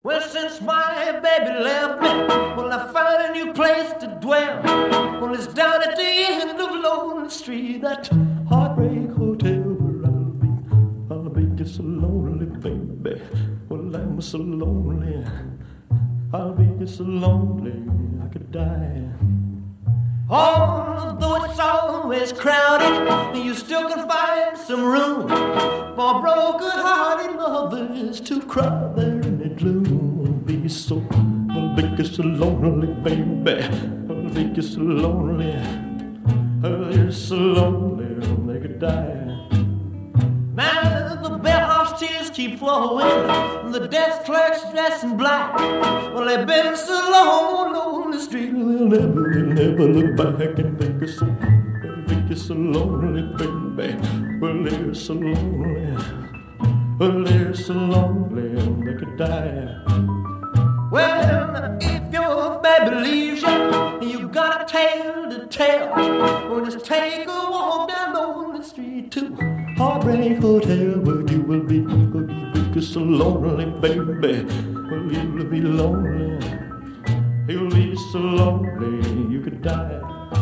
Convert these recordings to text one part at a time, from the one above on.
Well, since my baby left me, well, I found a new place to dwell. Well, it's down at the end of Lonely Street, that heartbreak hotel where I'll be just so lonely, baby. Well, I'm so lonely, I'll be just so lonely, I could die. Although it's always crowded, you still can find some room for broken-hearted lovers to cry there in the gloom. Be so, I'll be so lonely, baby. I'll be so lonely, I'll be so lonely, they could die. Now the bellhop's tears keep flowing, the desk clerk's dressed in black. Well, they've been so long on the street, they'll never look back and think it's so lonely, baby. Well, they're so lonely, well, they're so lonely, they could die. Well, if your baby leaves you got a tale to tell. Well, just take a walk down Lonely Street to Heartbreak Hotel, where you will be so lonely, baby. Well, you'll be lonely, you'll be so lonely, you could die.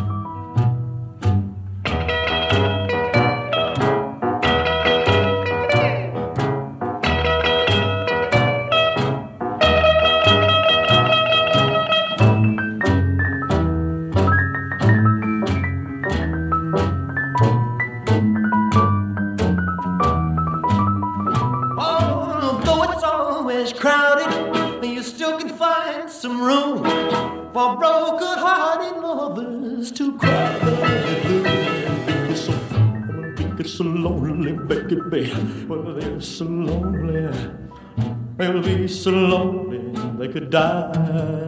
For broken-hearted lovers to cry. Be so lonely, baby. Well, they're so lonely. They'll be so lonely they could die.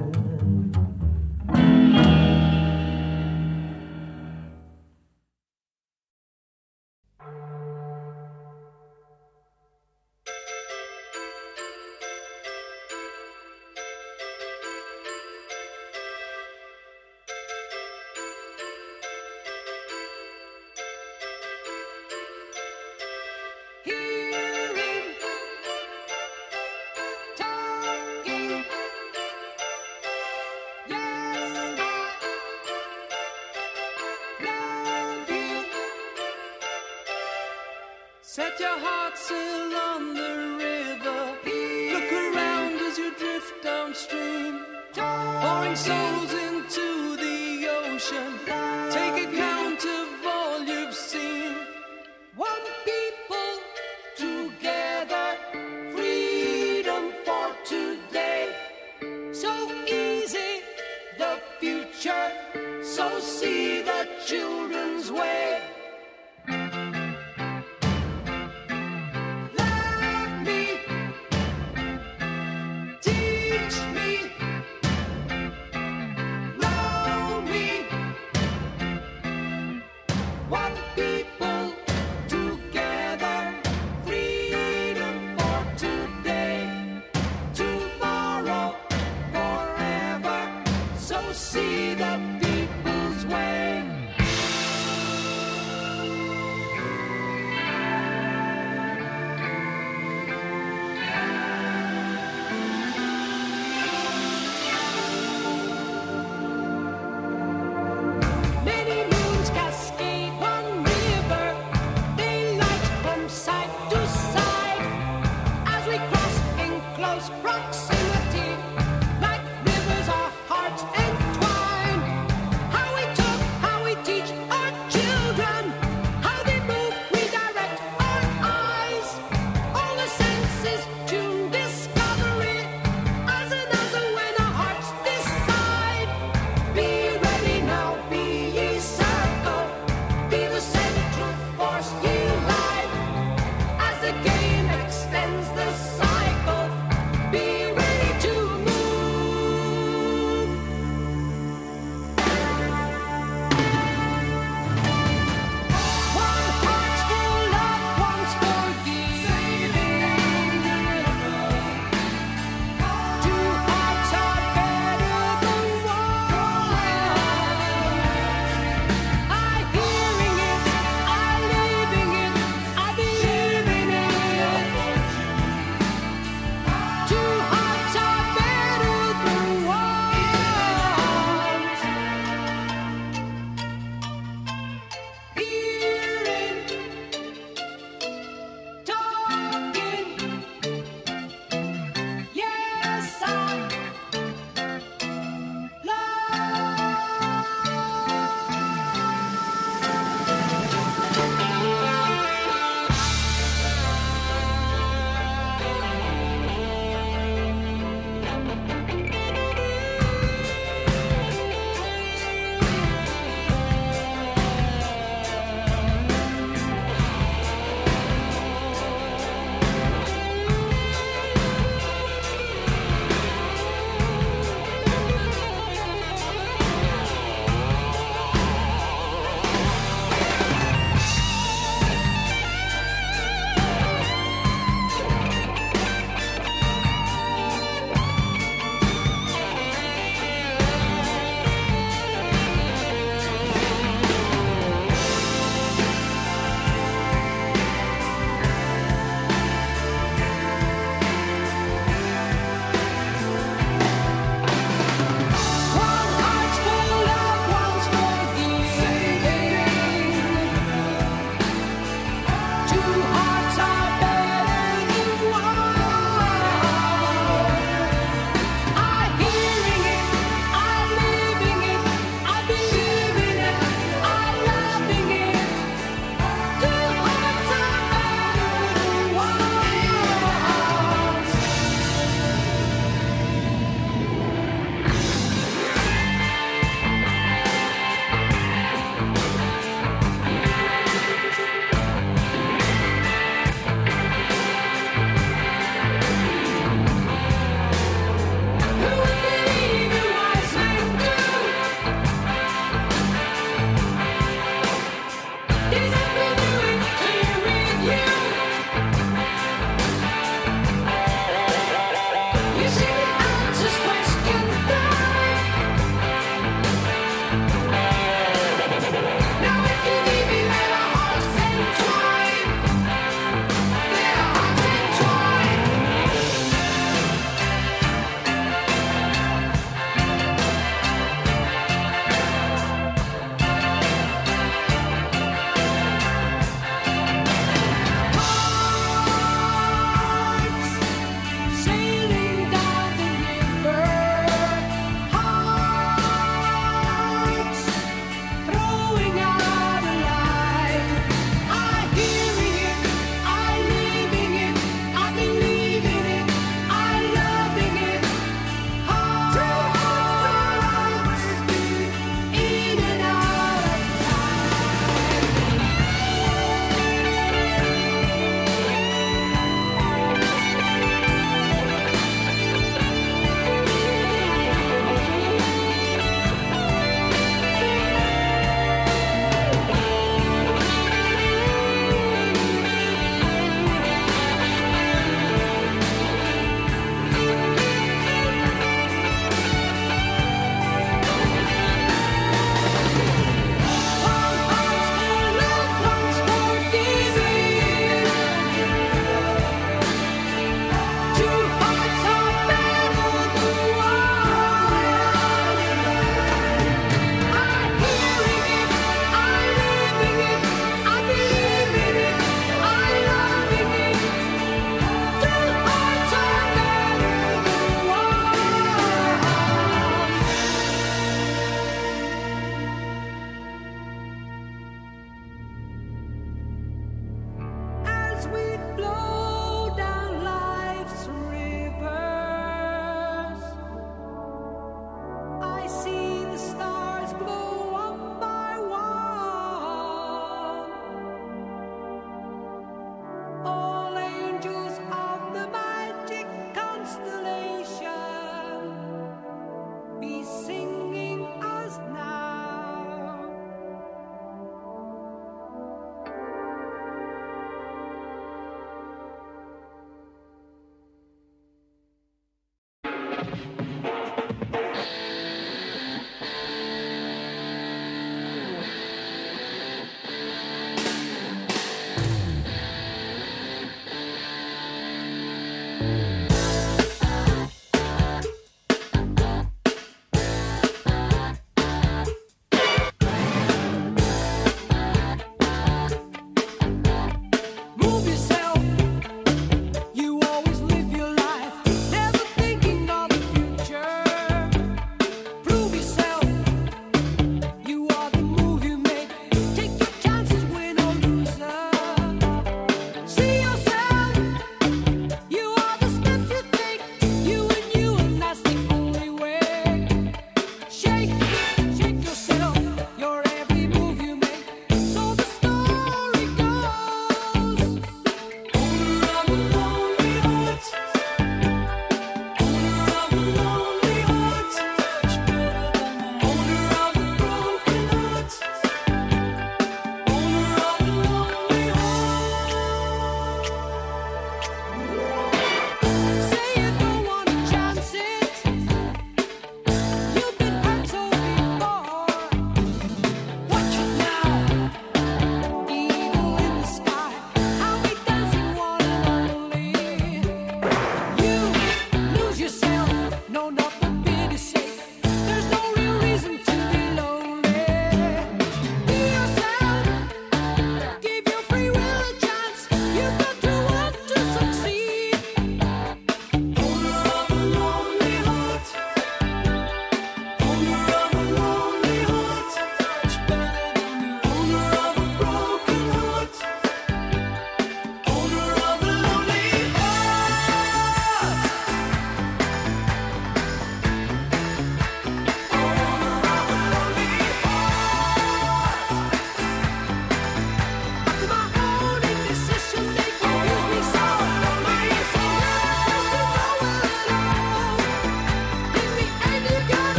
Set your heart sail on the river. Look around as you drift downstream, pouring souls into the ocean. Take account of all you've seen. One people together, freedom for today. So easy, the future, so see the children's way. As the game extends the cycle, be ready to move.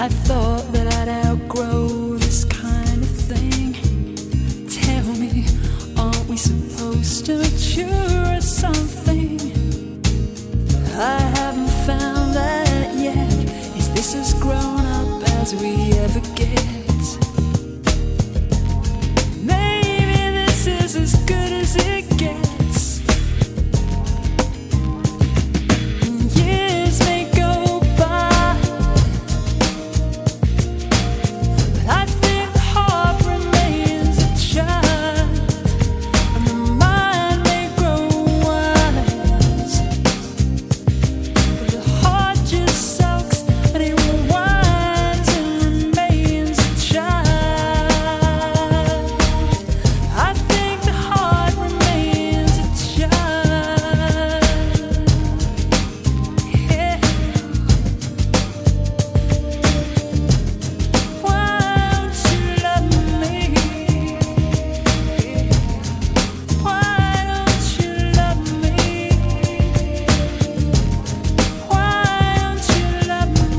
I thought that I'd outgrow this kind of thing. Tell me, aren't we supposed to mature or something? I haven't found that yet. Is this as grown up as we ever get? Maybe this is as good as it gets. Years may go by, but I think the heart remains a child, and the mind may grow wise, but the heart just sulks and it whines and remains a child. I think the heart remains a child. Yeah. Why don't you love me? Why don't you love me? Why don't you love me?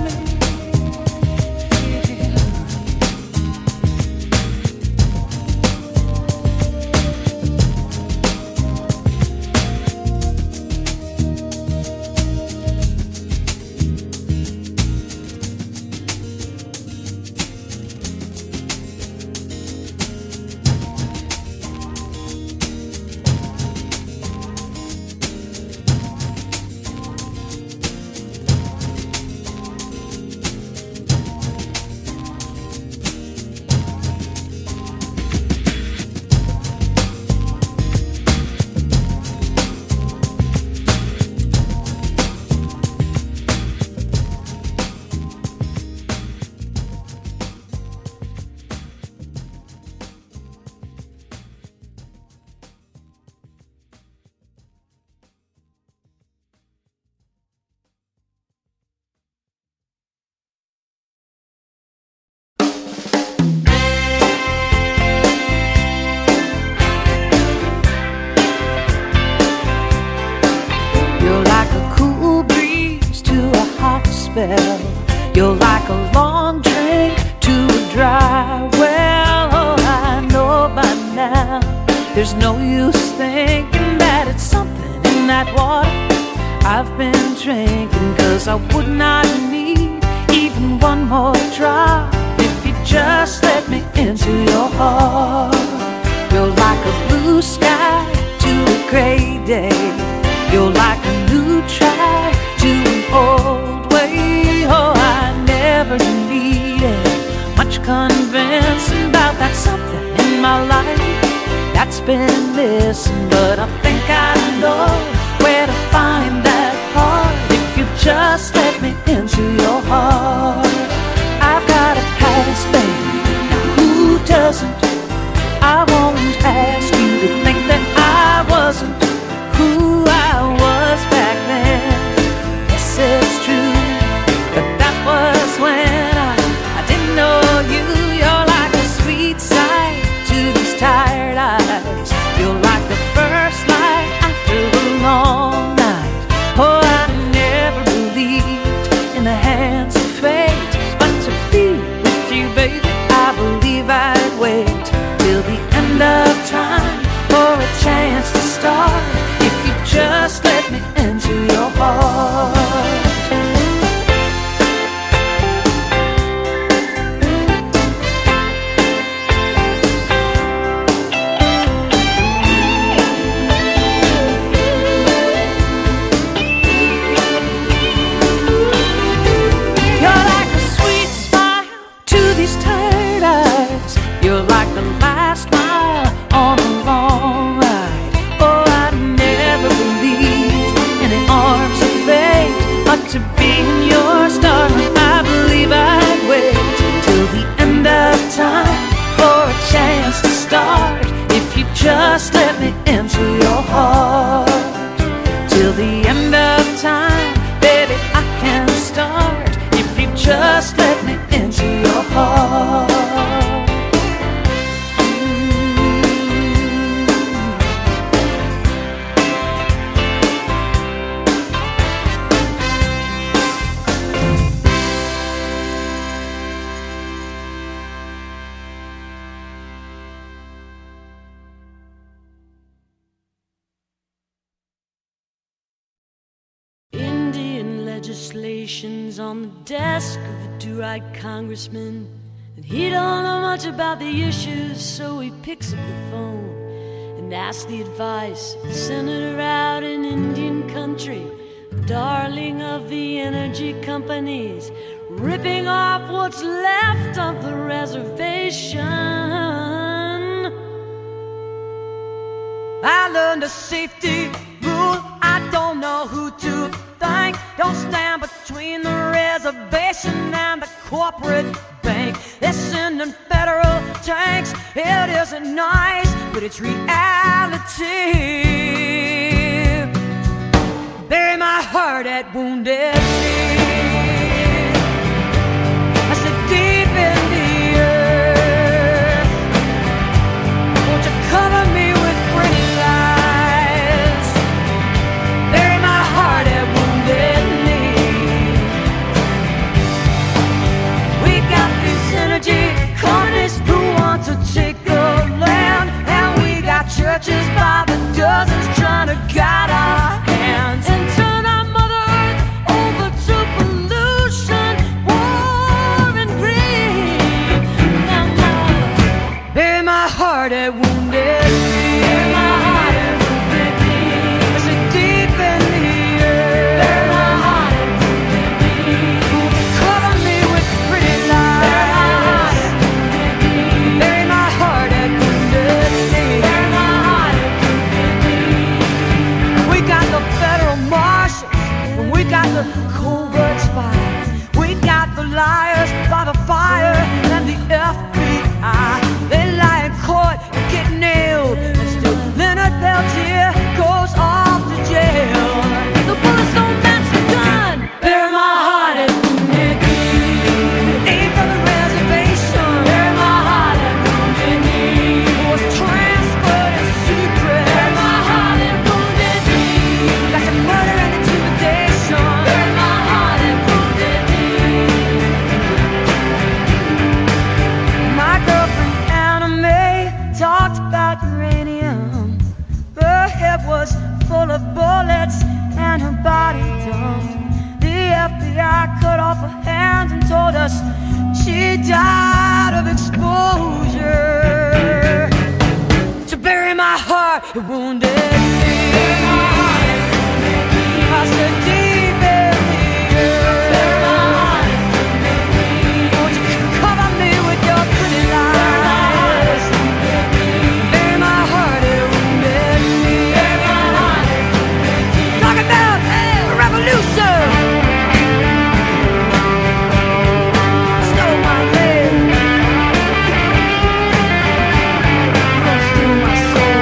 You're like a cool breeze to a hot spell. You're like a long drink to a dry well. Oh, I know by now there's no use thinking that it's something in that water I've been drinking, 'cause I would not need even one more drop if you just let me into your heart. You're like a blue sky to a gray day. You're like a new track to an old way. Oh, I never needed much convincing about that something in my life that's been missing. But I think I know where to find that part if you just let me into your heart. I've got a past, baby, now who doesn't? I won't ask you to think that I wasn't who I was back then. Yes, it's true, but that was when I didn't know you. You're like a sweet sight to these tired eyes. You're like the first light after a long night. Oh, I never believed in the hands of fate, but to be with you, baby, I believe I'd wait till the end of time for a chance to start. If you just let me into your heart. You're like a sweet smile to these tired eyes. You're like the last mile on a long ride. Oh, I never believed in the arms of fate, but to be in your starlight, I believe I'd wait till the end of time for a chance to start. If you just let me into your heart, till the end of time, baby, I can start. If you just let me into your heart. legislation's on the desk of a do-right congressman, and he don't know much about the issues, so he picks up the phone and asks the advice of the senator out in Indian country, darling of the energy companies, ripping off what's left of the reservation. I learned a safety rule, I don't know who to thank. Don't stand between the reservation and the corporate bank. They're sending federal tanks, it isn't nice, but it's reality. Bury my heart at Wounded Knee. I said deep in the earth, won't you cover me with pretty lies? Bury my heart at Wounded Knee. We got these energy companies who want to take the land, and we got churches by the dozens trying to guide our hands and turn our Mother Earth over to pollution, war and greed. Now, bury my heart at Wounded Knee. Bury my heart at Wounded Knee. I said deep in the earth. Bury my heart at Wounded Knee. Won't you cover me with pretty lies? Bury my heart at Wounded Knee. Bury my heart at Wounded Knee. We got the federal marshals, and we got the covert spies. We got the liars by the fire and the FBI. They lie in court and get nailed, and still Leonard Peltier goes off to jail. The bullets don't match the gun. Bury my heart at Wounded Knee. Aim for the reservation. Bury my heart at Wounded Knee. Was transferred in secret. Bury my heart at Wounded Knee. Got to murder and intimidation. Bury my heart at Wounded Knee. My girlfriend Anna Mae talked about uranium. Her head was full of bullets and her body dumped. The FBI cut off her hands and told us she died of exposure. To bury my heart at Wounded Knee. I said deep in the earth. Won't you cover me with your pretty lies? Bury my heart at Wounded Knee. Talk about a revolution. Stole my leg. Don't steal my soul.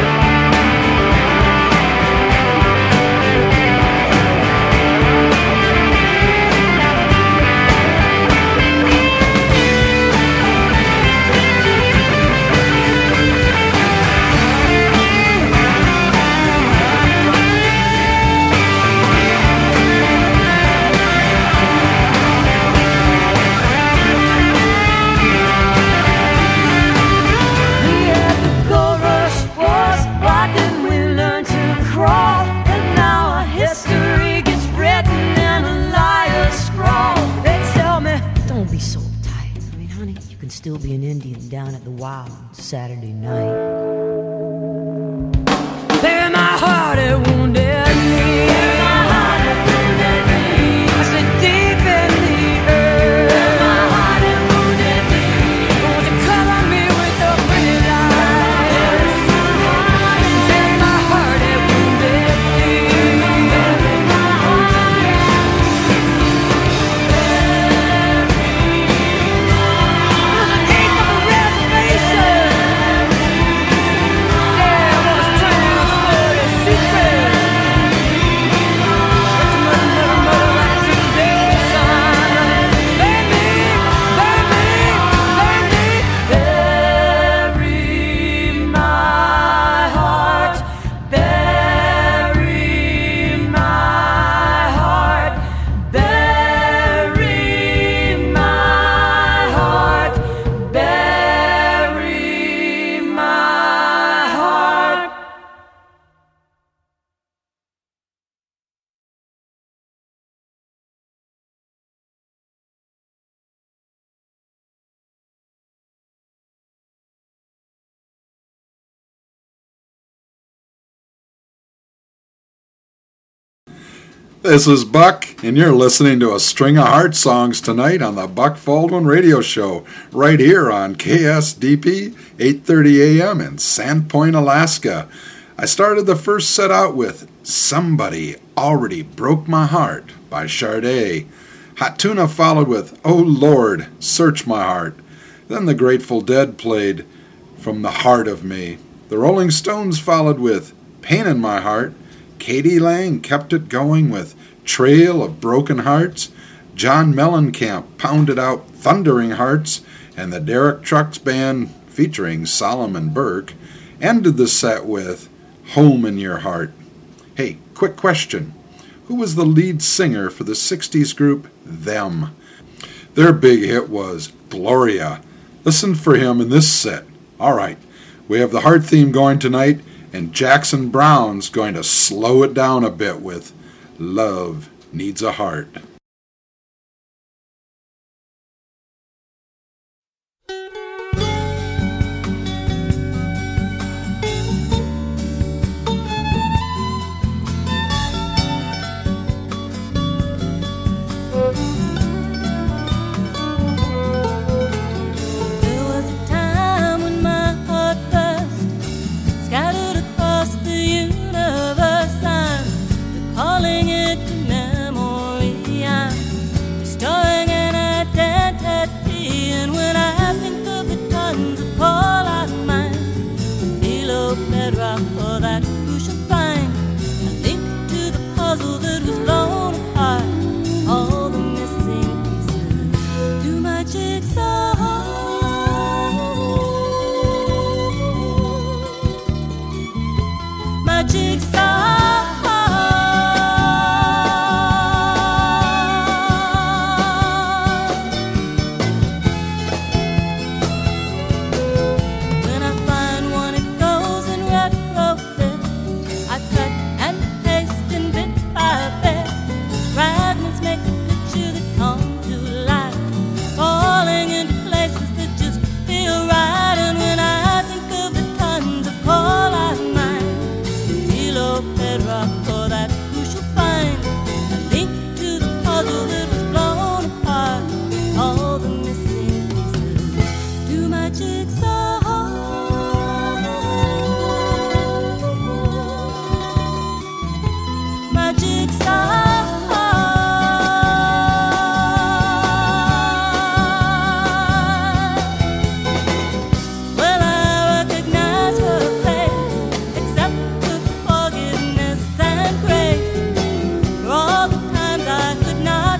Still be an Indian down at the Wild Saturday night. Bury my heart at Wounded Knee. Bury my heart at Wounded Knee. I said deep in the earth. Bury my heart at Wounded Knee. Won't you cover me with your pretty lies? Bury my heart at Wounded Knee. Bury my heart at This is Buck, and you're listening to a string of heart songs tonight on the Buck Baldwin Radio Show, right here on KSDP, 8:30 a.m. in Sandpoint, Alaska. I started the first set out with Somebody Already Broke My Heart by Sade. Hot Tuna followed with Oh Lord, Search My Heart. Then the Grateful Dead played From the Heart of Me. The Rolling Stones followed with Pain in My Heart. Katie Lang kept it going with Trail of Broken Hearts. John Mellencamp pounded out Thundering Hearts, and the Derek Trucks Band, featuring Solomon Burke, ended the set with Home in Your Heart. Hey, quick question. Who was the lead singer for the 60s group Them? Their big hit was Gloria. Listen for him in this set. All right, we have the Heart theme going tonight, and Jackson Browne's going to slow it down a bit with Love Needs a Heart.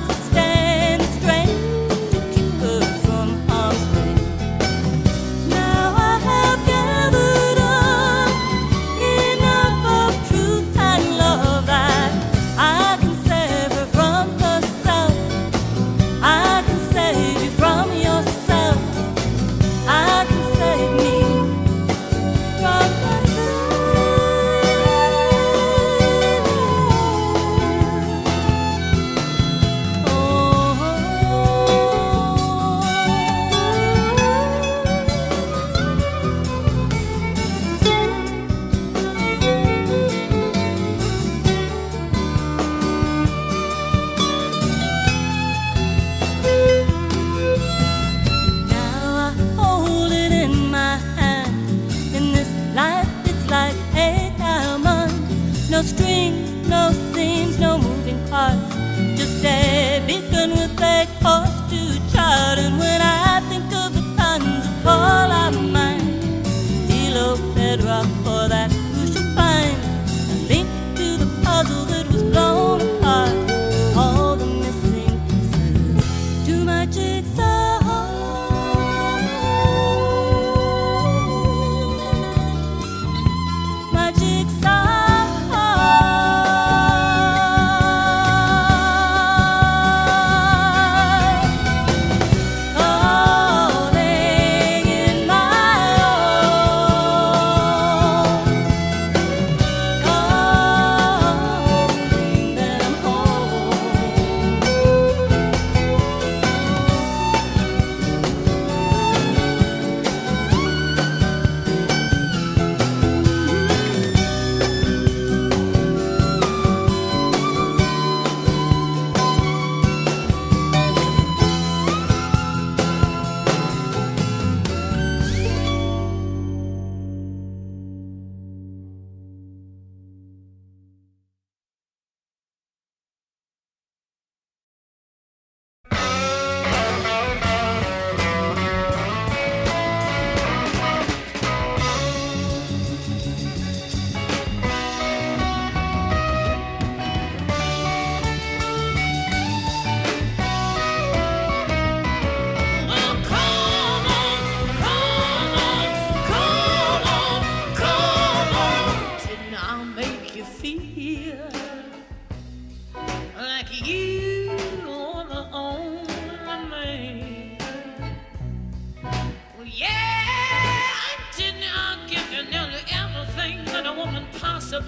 Now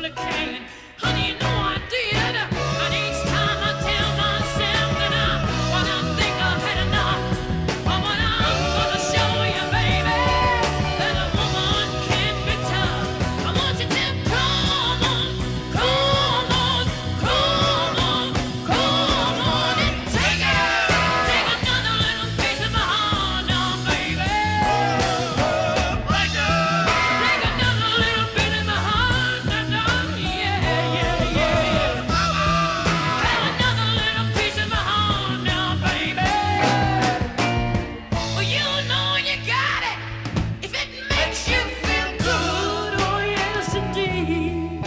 duplicate. Honey, you know I did. But each time I tell myself that when I think I've had enough, but when I'm gonna show you, baby, that a woman can be tough. I want you to come on, come on, come on, come on and take another little piece of my heart now, baby. Take another little bit of my heart now, yeah, yeah, yeah. Have another little piece of my heart now, baby. Well, you know you got it if it makes you feel good. Oh yes, indeed.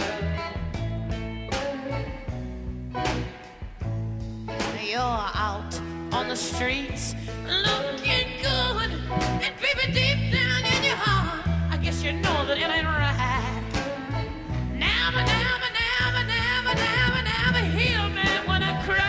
You're out on the streets looking good, and baby, deep down in your heart, I guess you know that it ain't right. Never, never, never, never, never, never heal me when I cry.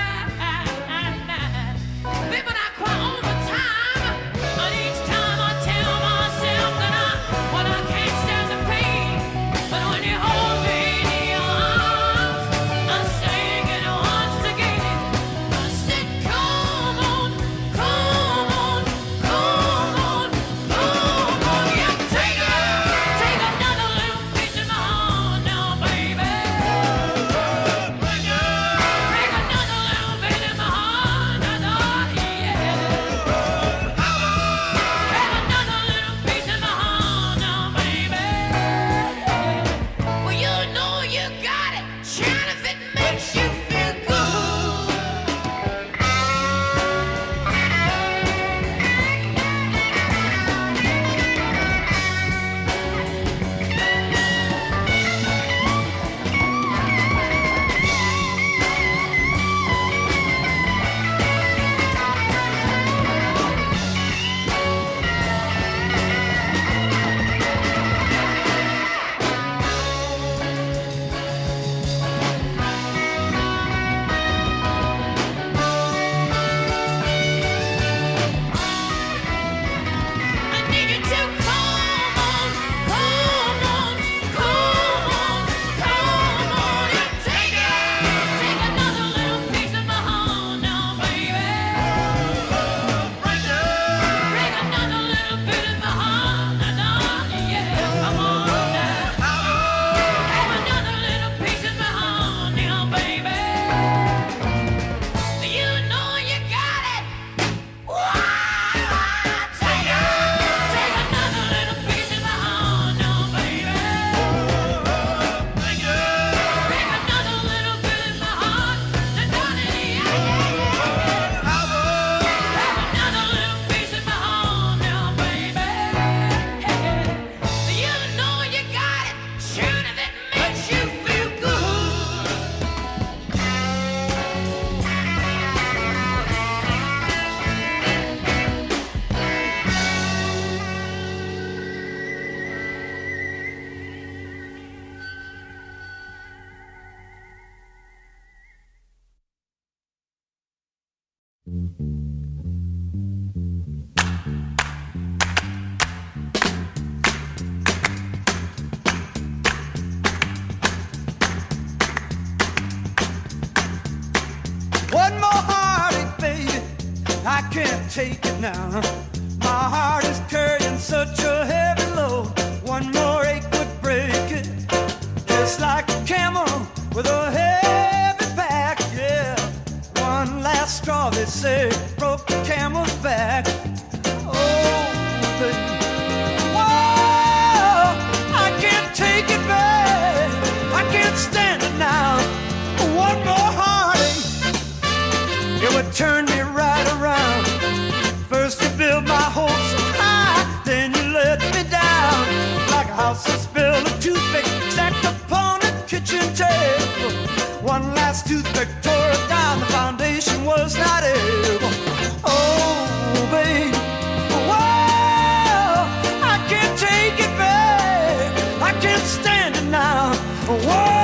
Baby, I cry all the time, but each time I tell myself that when I can't stand the pain, but when you hold me in your arms, I'm singing once again. I said, come on, come on, come on, come on, yeah, take another little piece of my heart now, baby. Take another little bit of my heart now, yeah. Have another little piece of my heart now, baby. Well, you know you got it, shine if it makes you feel good. I need you to come on, come on, come on, come on and take another little piece of my heart now, baby. Break another little bit of my heart now, yeah, come on now. Have another little piece of my heart now, baby. You know you got it. Take another little piece of my heart now, baby. Break another little bit of my heart, yeah, yeah, yeah. Have another little piece of my heart now, baby. You know you got it, sure if it makes you feel good. One more heartache, baby, I can't take it now. My heart is carrying such a heavy load. One more ache would break it, just like a camel with a heavy back, yeah. One last straw, they say, broke the camel's back. Oh, baby, whoa, I can't take it back. I can't stand it now. One more heartache, it would turn me right around. First you build my hopes so high, then you let me down. Like a house that's built of toothpick stacked upon a kitchen table. One last toothpick tore it down, the foundation was not able. Oh, baby, whoa, I can't take it back. I can't stand it now. Whoa.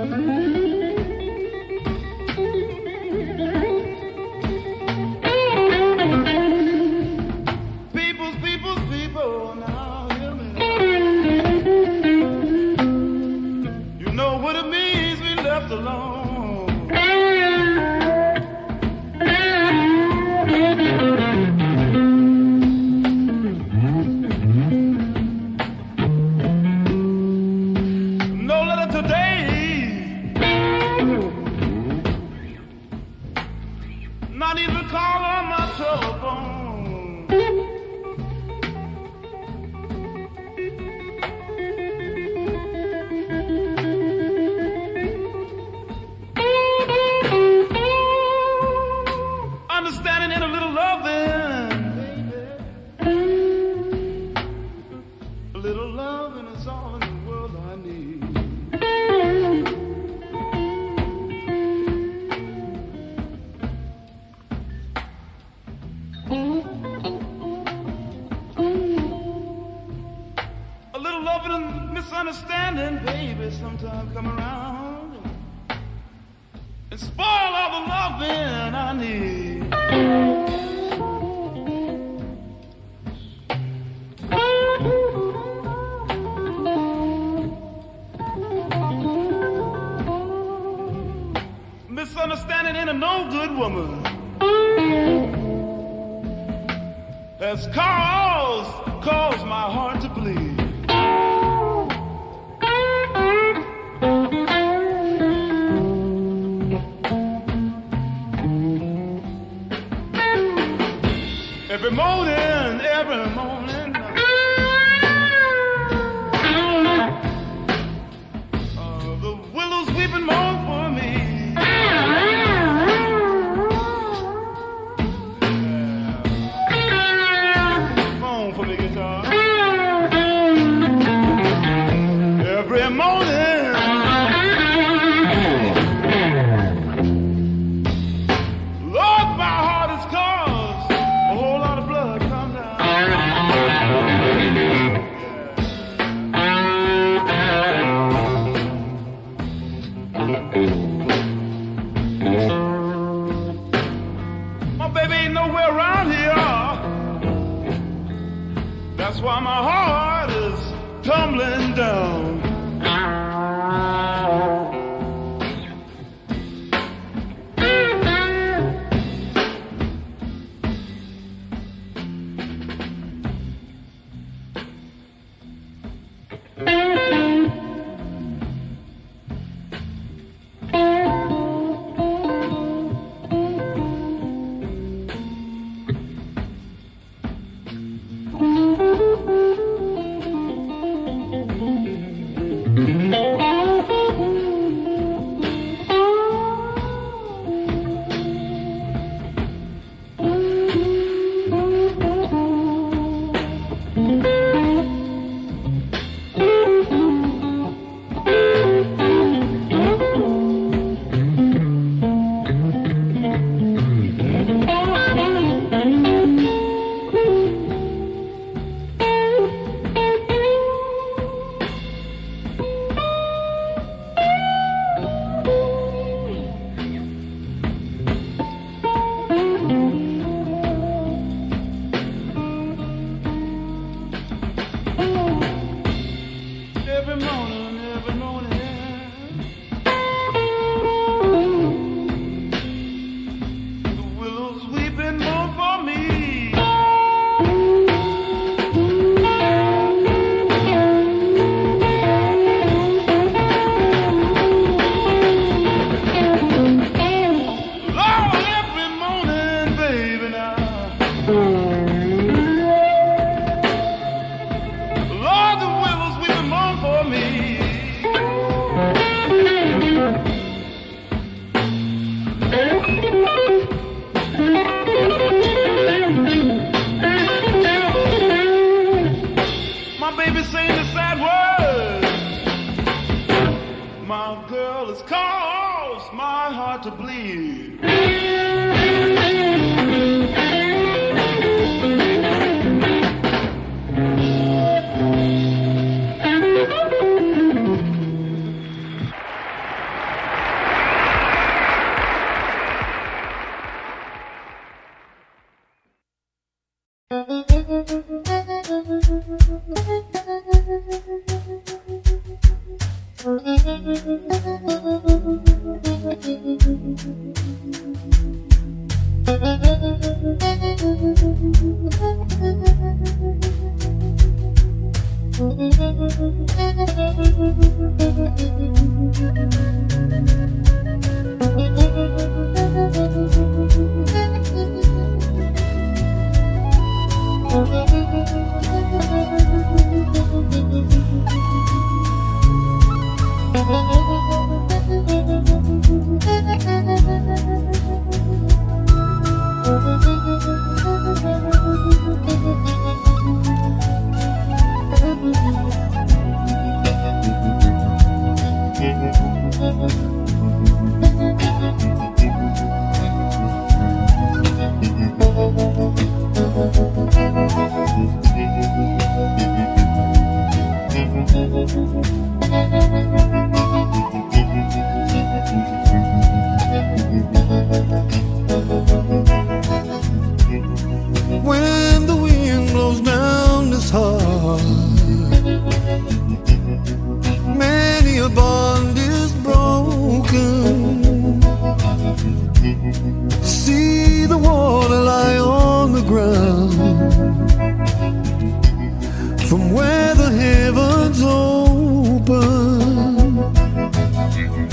People, now hear me. You know what it means to be left alone. No letter today. Not even call on my telephone. Understanding and a little loving, baby. A little loving is all in the world I need. A little loving and misunderstanding, baby, sometimes come around and spoil all the loving I need. Misunderstanding ain't a no good woman has caused my heart to bleed. Every morning, the willows weeping mourn for me. Mourn for me, guitar. Every morning, Lord, my heart is caused a whole lot of blood come down. My baby ain't nowhere around here. That's why my heart is tumbling down. To bleed.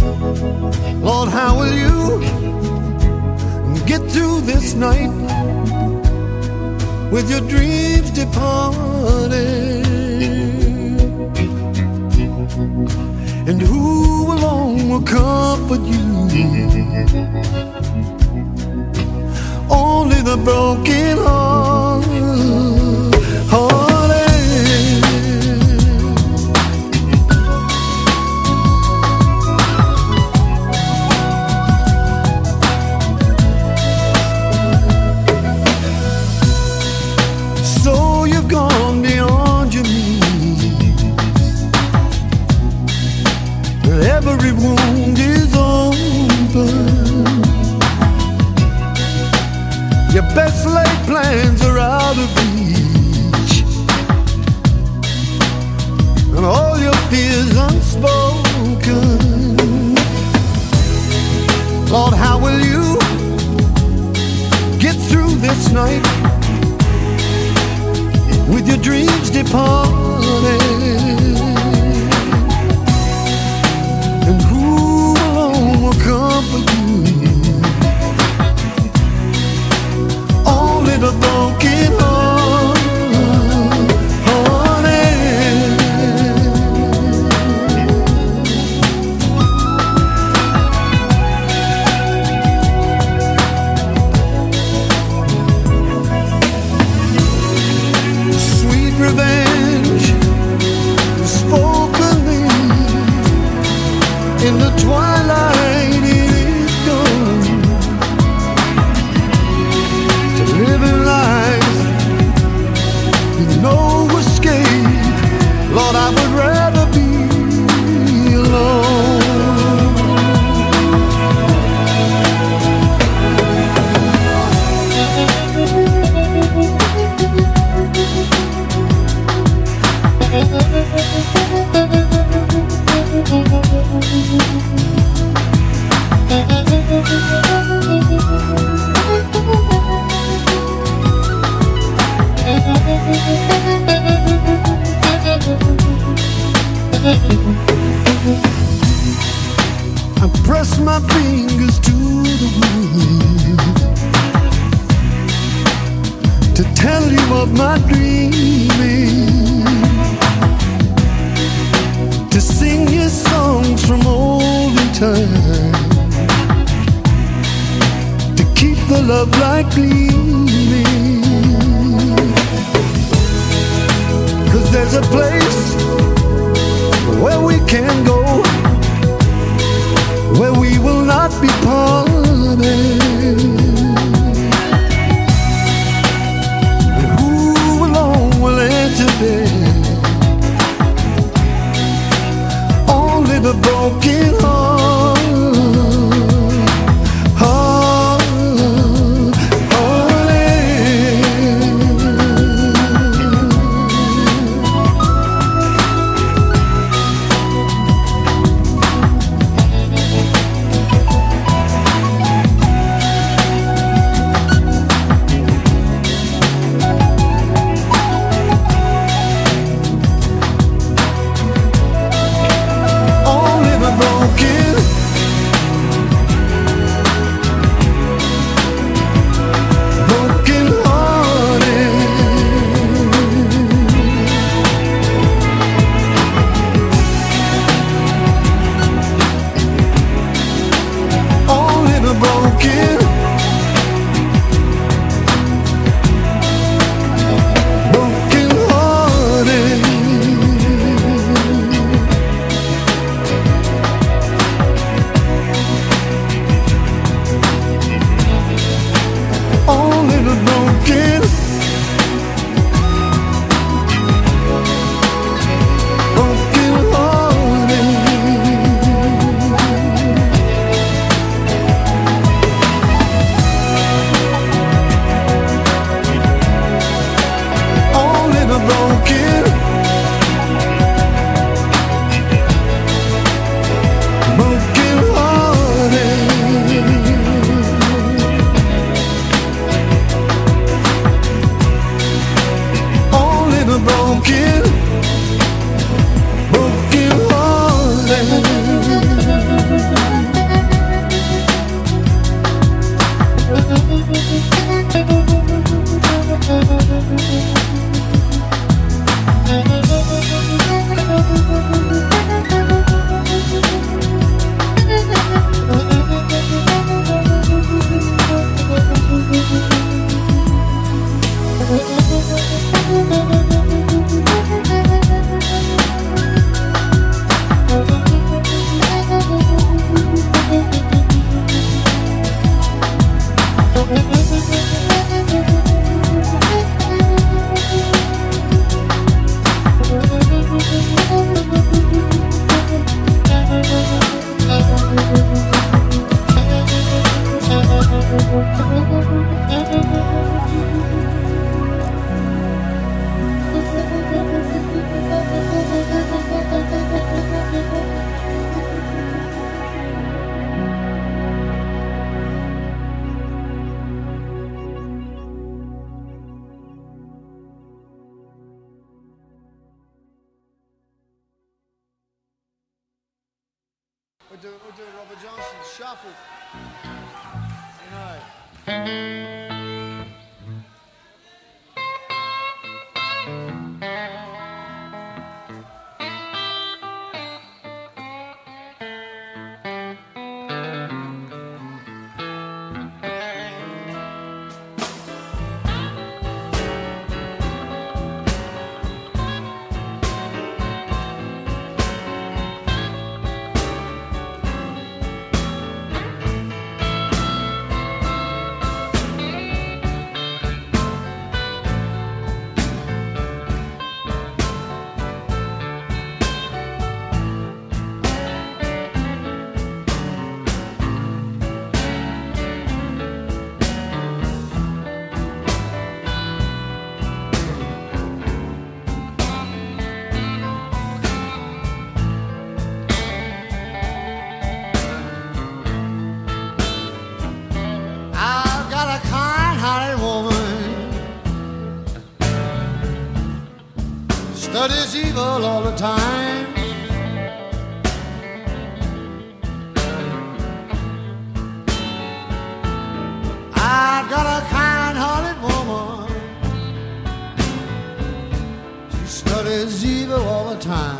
Lord, how will you get through this night with your dreams departed? And who alone will comfort you? Only the broken hearted. So you've gone beyond your means. Every wound is open. Your best laid plans are out of reach, and all your fears unspoken. Lord, how will you get through this night with your dreams departed? And who alone will comfort you? Only the broken hearted. Sweet revenge spoken in the twilight, it is gone. To living life with no escape, Lord, I would rather be alone. I press my fingers to the wood to tell you of my dreaming, to sing you songs from olden time, to keep the love light gleaming. 'Cause there's a place where we can go, where we will not be parted. And who alone will enter there? Only the broken heart. Shuffle. Good night. Studies evil all the time. I've got a kind-hearted woman. She studies evil all the time.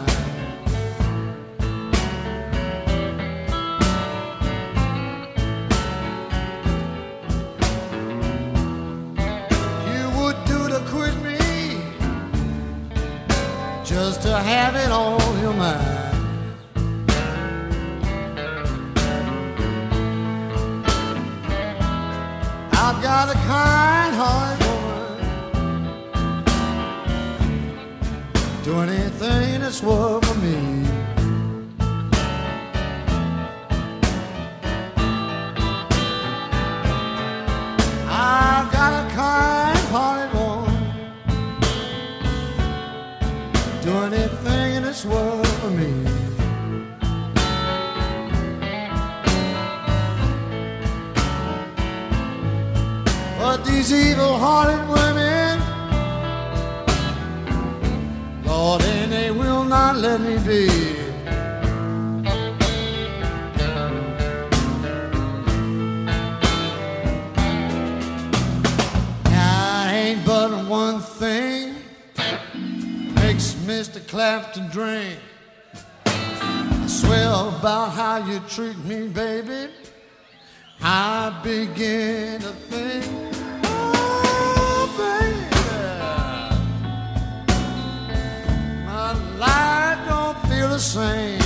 Just to have it on your mind. I've got a kind-hearted woman. Do anything that's worth for me. I've got a kind-hearted woman. Do anything in this world for me. But these evil-hearted women, Lord, and they will not let me be. Now, ain't but one thing makes Mr. Clapton drink. I swear about how you treat me, baby. I begin to think, oh, baby, my life don't feel the same.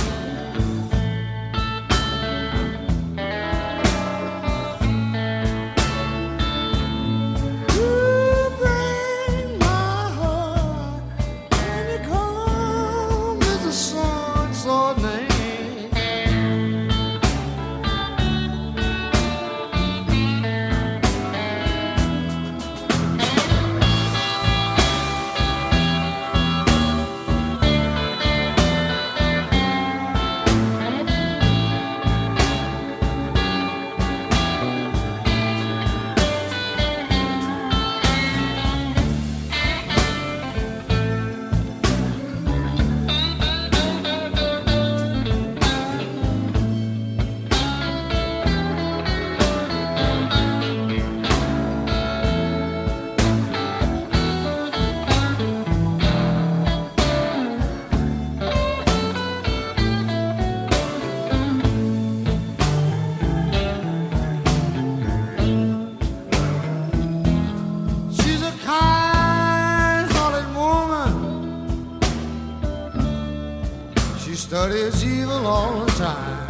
Studies evil all the time.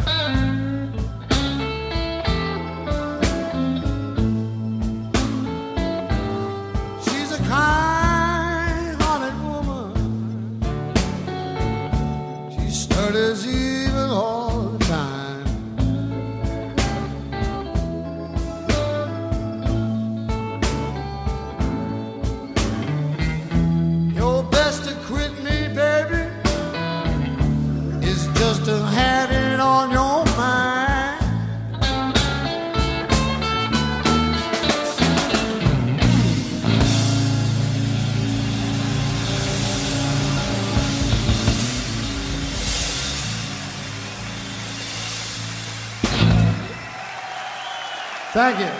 She's a kind-hearted woman. She studies evil all the time. You're best to quit me, baby. Just to have it on Thank you.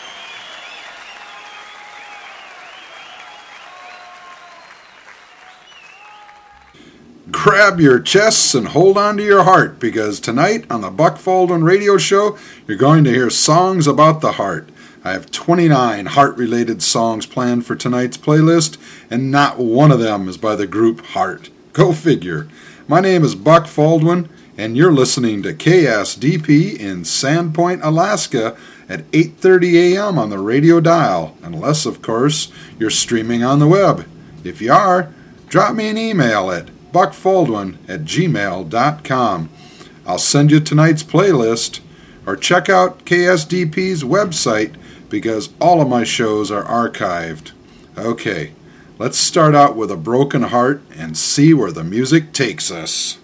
Grab your chests and hold on to your heart, because tonight on the Buck Baldwin Radio Show, you're going to hear songs about the heart. I have 29 heart-related songs planned for tonight's playlist, and not one of them is by the group Heart. Go figure. My name is Buck Baldwin, and you're listening to KSDP in Sandpoint, Alaska at 8:30 a.m. on the radio dial, unless, of course, you're streaming on the web. If you are, drop me an email at buckbaldwin@gmail.com. I'll send you tonight's playlist, or check out KSDP's website, because all of my shows are archived. Okay, let's start out with A Broken Heart and see where the music takes us.